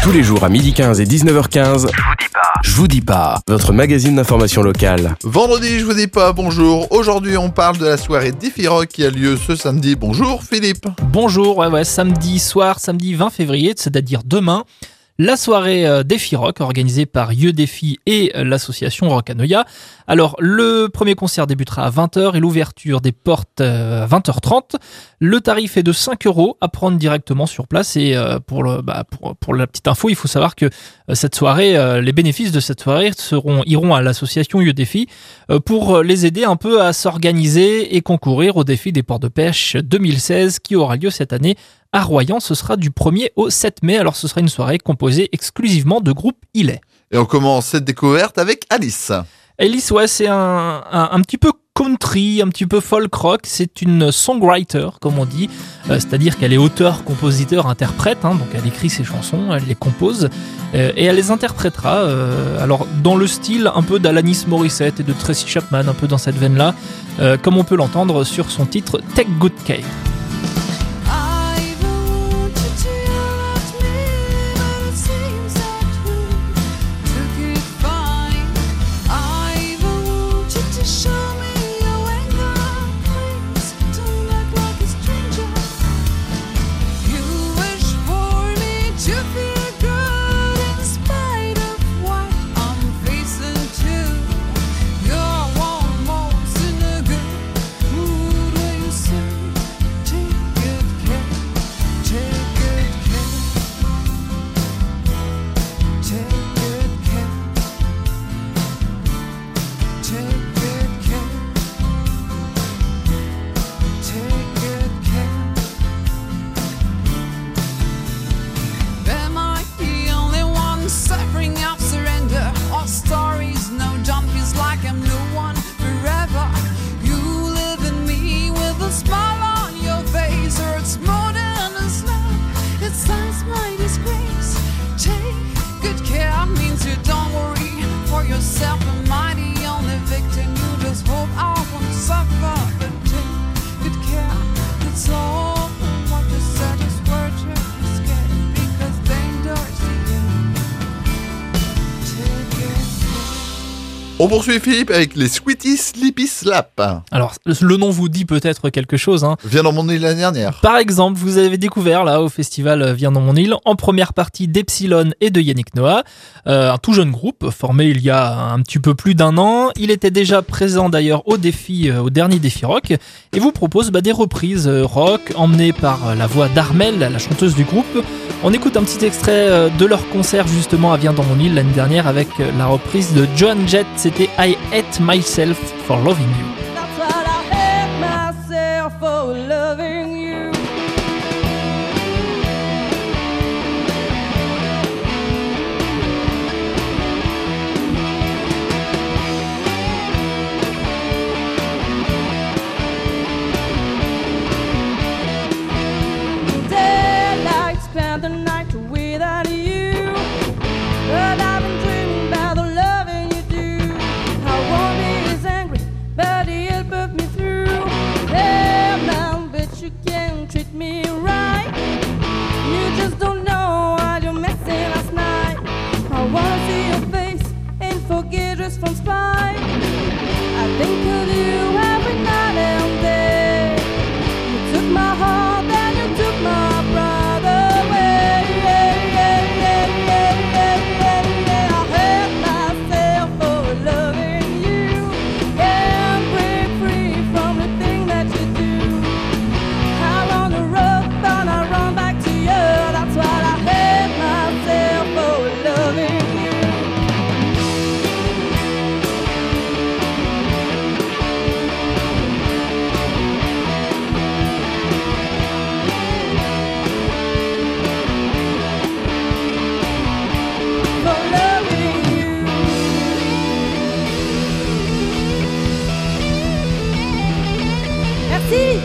Tous les jours à 12h15 et 19h15, Je vous dis pas, votre magazine d'information locale. Vendredi, je vous dis pas bonjour. Aujourd'hui, on parle de la soirée Défi Rock qui a lieu ce samedi. Bonjour Philippe. Bonjour, samedi soir, samedi 20 février, c'est-à-dire demain. La soirée Défi Rock organisée par Yeux Défi et l'association Rockanoia. Alors, le premier concert débutera à 20h et l'ouverture des portes à 20h30. Le tarif est de 5 € à prendre directement sur place. Et pour la petite info, il faut savoir que cette soirée, les bénéfices de cette soirée iront à l'association Yeux Défi pour les aider un peu à s'organiser et concourir au défi des ports de pêche 2016 qui aura lieu cette année à Royan. Ce sera du 1er au 7 mai. Alors, ce sera une soirée composée exclusivement de groupes Illet. Et on commence cette découverte avec Alice. Alice, c'est un petit peu country, un petit peu folk rock. C'est une songwriter, comme on dit. C'est-à-dire qu'elle est auteure, compositeur, interprète. Donc, elle écrit ses chansons, elle les compose et elle les interprétera. Alors, dans le style un peu d'Alanis Morissette et de Tracy Chapman, un peu dans cette veine-là, comme on peut l'entendre sur son titre Take Good Care. On poursuit Philippe avec les Sweetie Sleepy Slap. Alors, le nom vous dit peut-être quelque chose. Viens dans mon île l'année dernière. Par exemple, vous avez découvert là au festival Viens dans mon île, en première partie d'Epsilon et de Yannick Noah, un tout jeune groupe formé il y a un petit peu plus d'1 an. Il était déjà présent d'ailleurs au dernier Défi Rock et vous propose des reprises rock emmenées par la voix d'Armel, la chanteuse du groupe. On écoute un petit extrait de leur concert justement à Viens dans mon île l'année dernière avec la reprise de Joan Jett. C'était I Hate Myself for Loving You. That's what I hate myself for loving you. Daylight spent the night without you, but I've been dreaming about the loving you do. But he'll put me through. Hey, man, but you can't treat me right. You just don't know what you're missing last night. I wanna see your face and forget just from spite. I think of you every night and day. You took my heart and you took my brother away. I hate myself for loving you. Can't break free from the thing that you do. I'm on the road, but I run back to you. That's what I hate myself for loving you. For loving you. Merci.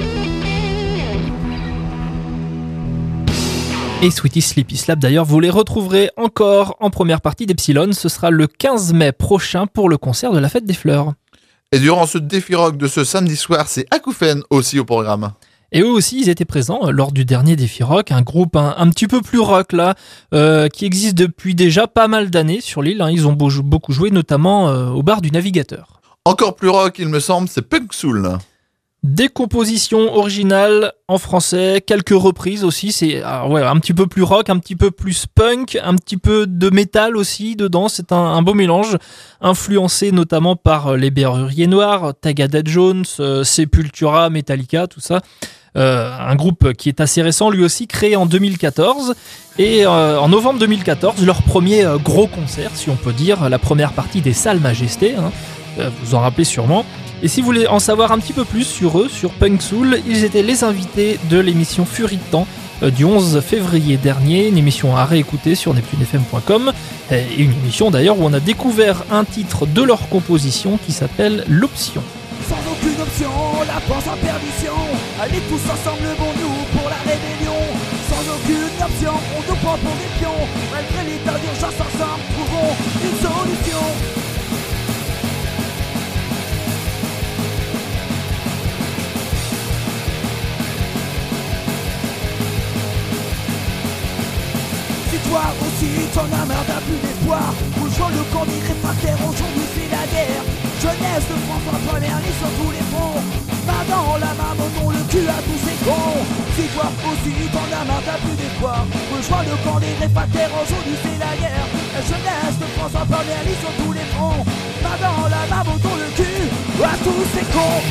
Et Sweetie Sleepy Slap d'ailleurs, vous les retrouverez encore en première partie d'Epsilon. Ce sera le 15 mai prochain pour le concert de la Fête des Fleurs. Et durant ce Défi Rock de ce samedi soir, c'est Acouphènes aussi au programme. Et eux aussi, ils étaient présents lors du dernier Défi Rock, un groupe un petit peu plus rock là, qui existe depuis déjà pas mal d'années sur l'île. Ils ont beaucoup joué, notamment au bar du Navigateur. Encore plus rock, il me semble, c'est Punk Soul. Des compositions originales en français, quelques reprises aussi, c'est un petit peu plus rock, un petit peu plus punk, un petit peu de métal aussi dedans, c'est un beau mélange, influencé notamment par les Berruriers Noirs, Tagada Jones, Sepultura, Metallica, tout ça. Un groupe qui est assez récent, lui aussi créé en 2014, et en novembre 2014, leur premier gros concert, si on peut dire, la première partie des Salles Majestés, vous en rappelez sûrement. Et si vous voulez en savoir un petit peu plus sur eux, sur Punk Soul, ils étaient les invités de l'émission Furie de Temps du 11 février dernier, une émission à réécouter sur neptunefm.com, et une émission d'ailleurs où on a découvert un titre de leur composition qui s'appelle L'Option. Sans aucune option, la force en perdition. Allez tous ensemble, levons-nous pour la rébellion. Sans aucune option, on nous prend pour des pions. Malgré l'état d'urgence, ensemble, trouvons une solution. Si toi aussi t'en as marre, t'as plus d'espoir, rejoins le camp des réfractaires, aujourd'hui c'est la guerre. Jeunesse de François Palerny sur tous les fronts, main dans la main, montons le cul à tous ces cons. Si toi aussi t'en as marre, t'as plus d'espoir, rejoins le camp des réfractaires, aujourd'hui c'est la guerre. La jeunesse de François Palerny sur tous les fronts, main dans la main, montons le cul à tous ces cons.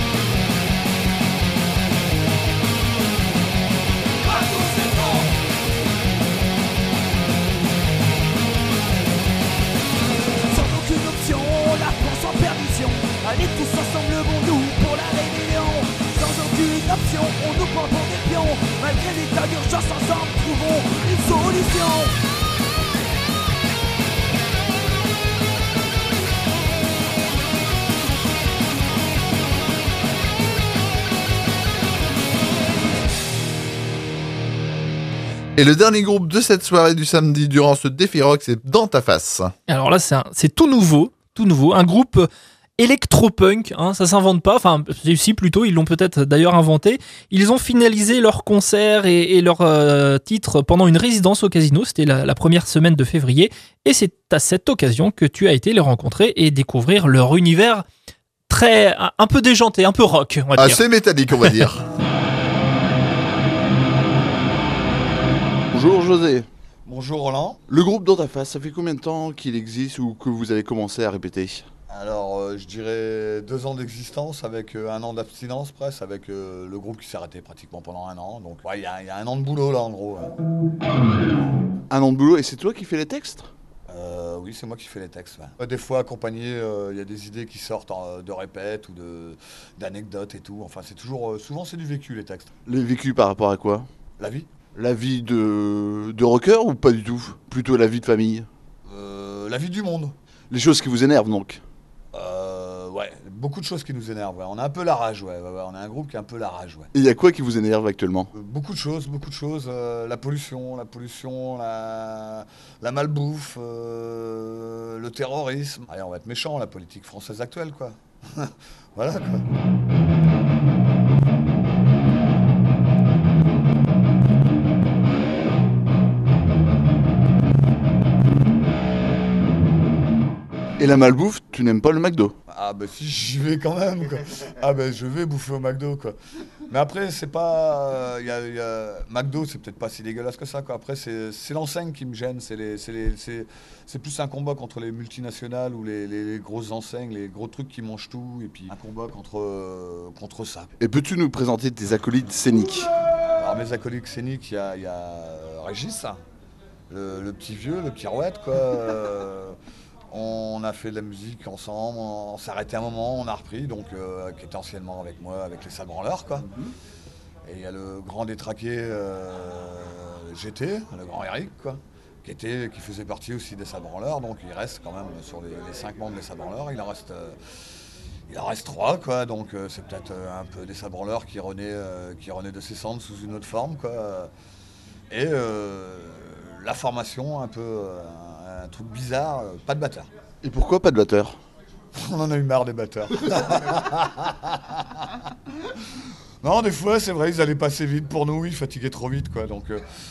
La France en perdition. Allez tous ensemble, levons-nous pour la rébellion. Sans aucune option, on nous prend pour des pions. Malgré l'état d'urgence, ensemble, trouvons une solution. Et le dernier groupe de cette soirée du samedi durant ce Défi Rock, c'est Dans ta face. Alors là, c'est tout nouveau, un groupe électropunk, ça s'invente pas, enfin si plutôt, ils l'ont peut-être d'ailleurs inventé. Ils ont finalisé leur concert et leur titre pendant une résidence au Casino, c'était la première semaine de février, et c'est à cette occasion que tu as été les rencontrer et découvrir leur univers un peu déjanté, un peu rock, on va dire. Assez métallique, on va dire. Bonjour José. Bonjour Roland. Le groupe Dans ta face, ça fait combien de temps qu'il existe ou que vous avez commencé à répéter ? Alors je dirais 2 ans d'existence avec 1 an d'abstinence presque, avec le groupe qui s'est arrêté pratiquement pendant 1 an. Donc il y a 1 an de boulot là en gros. 1 an de boulot et c'est toi qui fais les textes ? Oui, c'est moi qui fais les textes. Ouais. Des fois accompagné, il y a des idées qui sortent de répètes ou d'anecdotes et tout. Enfin c'est toujours, souvent c'est du vécu les textes. Les vécus par rapport à quoi ? La vie. La vie de rocker ou pas du tout ? Plutôt la vie de famille ? La vie du monde. Les choses qui vous énervent donc ? Ouais, beaucoup de choses qui nous énervent. Ouais. On a un peu la rage, ouais. On a un groupe qui a un peu la rage, ouais. Et il y a quoi qui vous énerve actuellement ? Beaucoup de choses. La pollution, la malbouffe, le terrorisme. Allez, on va être méchant, la politique française actuelle, quoi. Voilà, quoi. Et la malbouffe, tu n'aimes pas le McDo ? Ah bah si, j'y vais quand même, quoi. Ah bah je vais bouffer au McDo, quoi. Mais après, c'est pas... McDo, c'est peut-être pas si dégueulasse que ça, quoi. Après, c'est l'enseigne qui me gêne. C'est plus un combat contre les multinationales ou les grosses enseignes, les gros trucs qui mangent tout. Et puis un combat contre ça. Et peux-tu nous présenter tes acolytes scéniques ? Alors mes acolytes scéniques, il y a Régis, le petit vieux, le petit rouette, quoi. On a fait de la musique ensemble, on s'est arrêté un moment, on a repris, donc qui était anciennement avec moi, avec les Sabranleurs, quoi. Et il y a le grand détraqué GT, le grand Eric, quoi, qui faisait partie aussi des Sabranleurs, donc il reste quand même sur les 5 membres des Sabranleurs, il en reste 3, quoi, donc c'est peut-être un peu des Sabranleurs qui renaît de ses cendres sous une autre forme, quoi. Et la formation, un peu... un truc bizarre, pas de batteur. Et pourquoi pas de batteur ? On en a eu marre des batteurs. Non, des fois, c'est vrai, ils allaient passer vite pour nous, ils fatiguaient trop vite, quoi. Donc,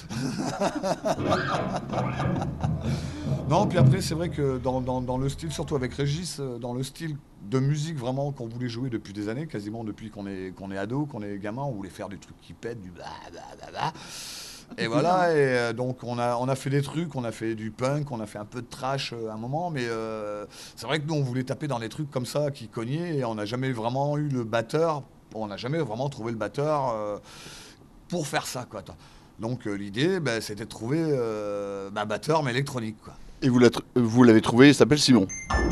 non, puis après, c'est vrai que dans le style, surtout avec Régis, dans le style de musique vraiment qu'on voulait jouer depuis des années, quasiment depuis qu'on est ado, qu'on est gamin, on voulait faire des trucs qui pètent, du blablabla. Et voilà, et donc on a fait des trucs, on a fait du punk, on a fait un peu de trash à un moment, mais c'est vrai que nous, on voulait taper dans des trucs comme ça qui cognaient, et on n'a jamais vraiment eu le batteur. On n'a jamais vraiment trouvé le batteur pour faire ça, quoi. Donc l'idée, c'était de trouver un batteur, mais électronique, quoi. Et vous l'avez trouvé, il s'appelle Simon.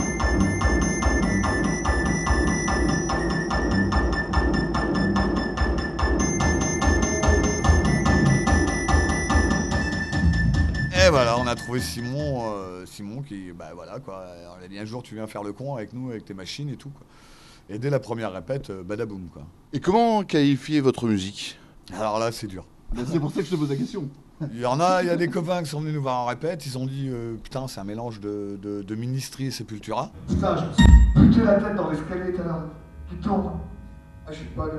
Et voilà, on a trouvé Simon qui, voilà, quoi. On a dit un jour, tu viens faire le con avec nous, avec tes machines et tout, quoi. Et dès la première répète, badaboum, quoi. Et comment qualifier votre musique? Alors là, c'est dur. C'est pour ça que je te pose la question. Il y a des copains qui sont venus nous voir en répète, ils ont dit putain, c'est un mélange de Ministry et Sepultura. Putain, je me suis buté la tête dans l'escalier tout à l'heure, qui tourne. Ah, je suis pas là.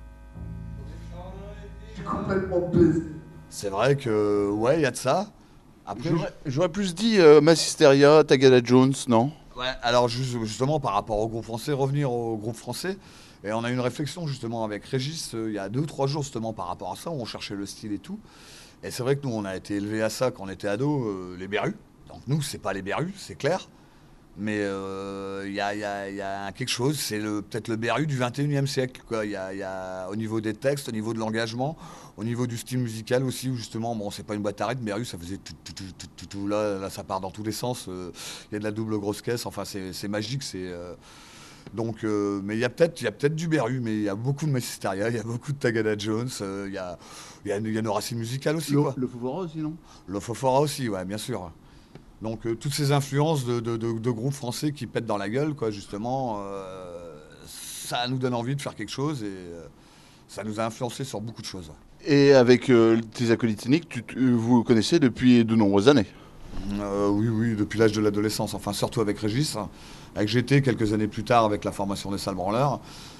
Je suis complètement baisé. C'est vrai que, ouais, il y a de ça. Après, J'aurais plus dit Massisteria, Tagada Jones, non? ouais, alors justement, par rapport au groupe français, revenir au groupe français, et on a eu une réflexion justement avec Régis il y a 2 ou 3 jours justement par rapport à ça, où on cherchait le style et tout. Et c'est vrai que nous, on a été élevés à ça quand on était ados, les Berus. Donc nous, c'est pas les Berus, c'est clair. Mais il y a quelque chose, c'est peut-être le Beru du 21e siècle, quoi. Il y a au niveau des textes, au niveau de l'engagement, au niveau du style musical aussi, où justement, bon, c'est pas une boîte à rythme, Beru, ça faisait tout, là, ça part dans tous les sens. Il y a de la double grosse caisse, enfin, c'est magique, c'est... Donc, mais il y a peut-être du Beru, mais il y a beaucoup de Massisteria, il y a beaucoup de Tagada Jones, il y a nos racines musicales aussi, quoi. Le Fofora aussi, non? Le Fofora aussi, ouais, bien sûr. Donc toutes ces influences de groupes français qui pètent dans la gueule, quoi, justement, ça nous donne envie de faire quelque chose et ça nous a influencé sur beaucoup de choses. Et avec tes acolytes cyniques, vous connaissez depuis de nombreuses années? Oui, depuis l'âge de l'adolescence, enfin surtout avec Régis, avec GT quelques années plus tard avec la formation des Sales Branleurs.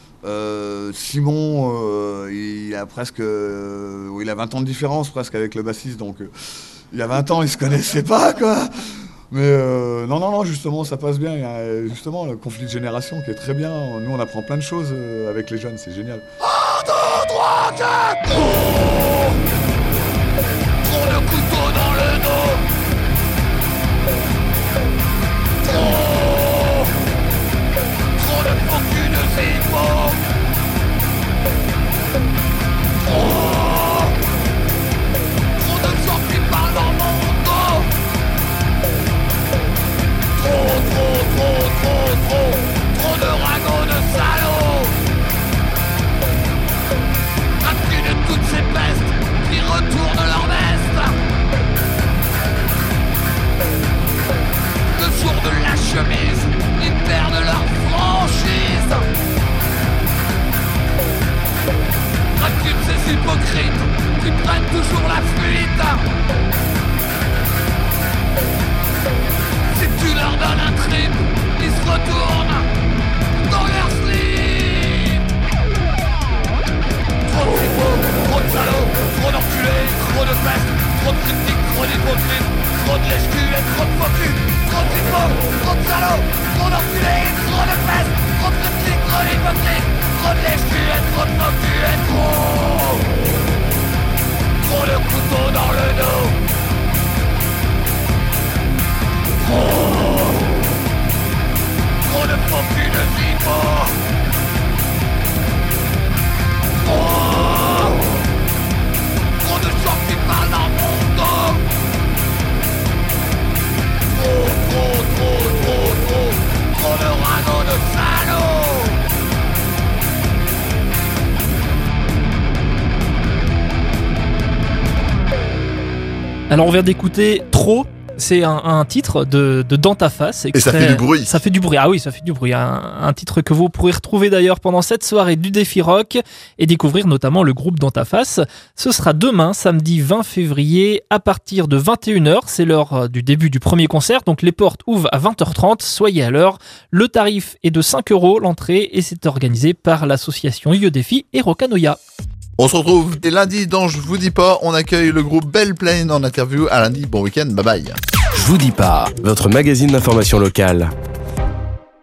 Simon, il a 20 ans de différence presque avec le bassiste, donc il y a 20 ans, ils se connaissaient pas, quoi. Mais non, justement, ça passe bien. Il y a justement le conflit de génération qui est très bien. Nous, on apprend plein de choses avec les jeunes, c'est génial. 1, 2, 3, 4. Trop de couteaux dans le dos. Trop de focus de zippo. Trop de gens qui parlent dans mon dos. Trop de ragots de salauds. Raconter de toutes ces pestes qui retournent leur veste. Le jour de la chemise, ils perdent leur franchise. Raconter ces hypocrites qui prennent toujours la fuite. Si tu leur donnes un trip, ils se retournent dans leur slip. Trop de typos, trop de salauds, trop d'enculés, trop de pestes, trop de critiques, trop d'hypocrites, trop de lèche-cul et trop de focus. Trop de typos, trop de salauds, trop d'enculés, trop de pestes, trop de critiques, trop d'hypocrites, trop de lèche-cul et trop de focus et trop de couteaux dans le dos. Trop de focus de zippo. Trop de gens qui parlent dans mon dos. Trop de ragots de salauds. Alors on vient d'écouter Trop C'est un titre de Dans ta face. Et ça fait du bruit. Ça fait du bruit. Ah oui, ça fait du bruit. Un titre que vous pourrez retrouver d'ailleurs pendant cette soirée du Défi Rock et découvrir notamment le groupe Dans ta face. Ce sera demain, samedi 20 février, à partir de 21h. C'est l'heure du début du premier concert. Donc les portes ouvrent à 20h30. Soyez à l'heure. Le tarif est de 5 € l'entrée et c'est organisé par l'association Yo Défi et Rockanoia. On se retrouve dès lundi dans Je vous dis pas. On accueille le groupe Belle Plaine en interview. À lundi, bon week-end, bye bye. Je vous dis pas, votre magazine d'information locale.